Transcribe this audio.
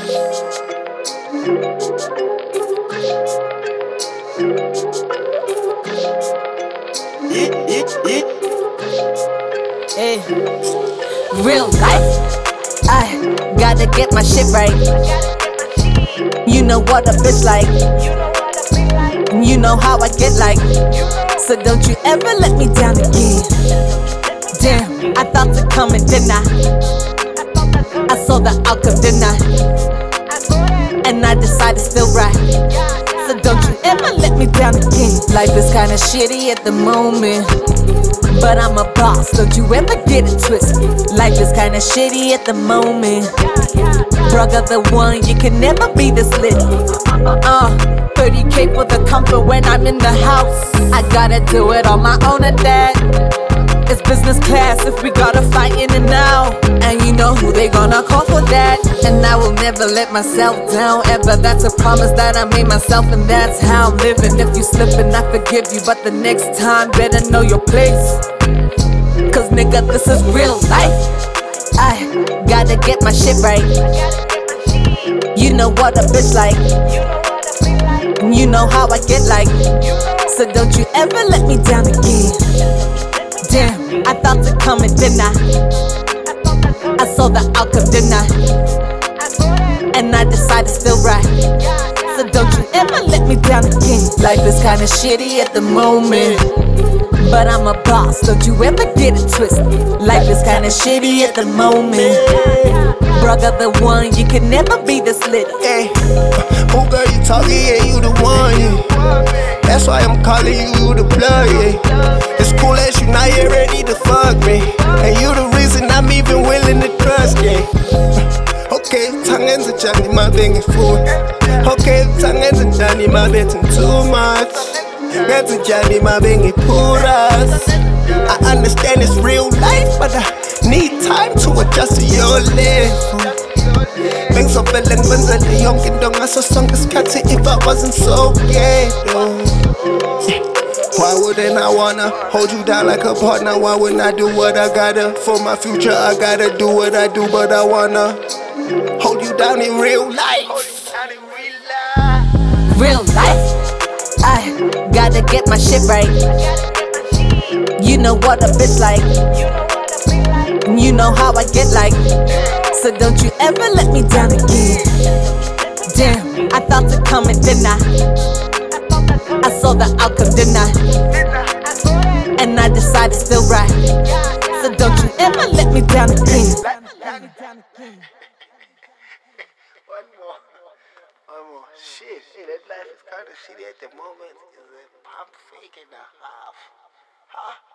Hey, real life. I gotta get my shit right. You know what a bitch like. You know how I get like. So don't you ever let me down again. Damn, I thought to come and deny. I saw the outcome, didn't I? And I decided still right. So don't you ever let me down again. Life is kinda shitty at the moment, but I'm a boss, don't you ever get it twisted. Life is kinda shitty at the moment. Brother, the one, you can never be this lit. 30K for the comfort when I'm in the house. I gotta do it on my own at that. It's business class if we gotta fight in and out. And you know who they gonna call for that. And I will never let myself down ever. That's a promise that I made myself, and that's how I'm living. If you slippin', I forgive you, but the next time better know your place. Cause nigga, this is real life. I gotta get my shit right. You know what a bitch like. You know how I get like. So don't you ever let me down again. Damn, I thought to come and deny. I saw the outcome, didn't I? And I decided still right. So don't you ever let me down again. Life is kinda shitty at the moment, but I'm a boss, don't you ever get it twisted. Life is kinda shitty at the moment. Brother, the one, you can never be this lit. Hey, oh girl, you talking, yeah, you the one, yeah. That's why I'm calling you the plug, yeah. It's cool as you now, you're ready to fuck me. And you the reason I'm even willing to trust, yeah. Okay, tongue zenjani mabengi futhi. Okay, tongue zenjani mabethu too much. Ngenzenjani mabengi puras. I understand it's real life, but I need time to adjust to your level. Bengizovele ngikwenzele yonke into ngaso sonke isikhathi if I wasn't so gay, why wouldn't I wanna hold you down like a partner? Why wouldn't I do what I gotta? For my future I gotta do what I do, but I wanna hold you down in real life. Real life. I gotta get my shit right. You know what a bitch like. You know how I get like. So don't you ever let me down again. Damn, I thought to come and deny. I saw the outcome, didn't I? And I decided still right. So don't you ever let me down again. One more. Shit, that life is kinda shitty at the moment. Is a pump fake and a half. Huh?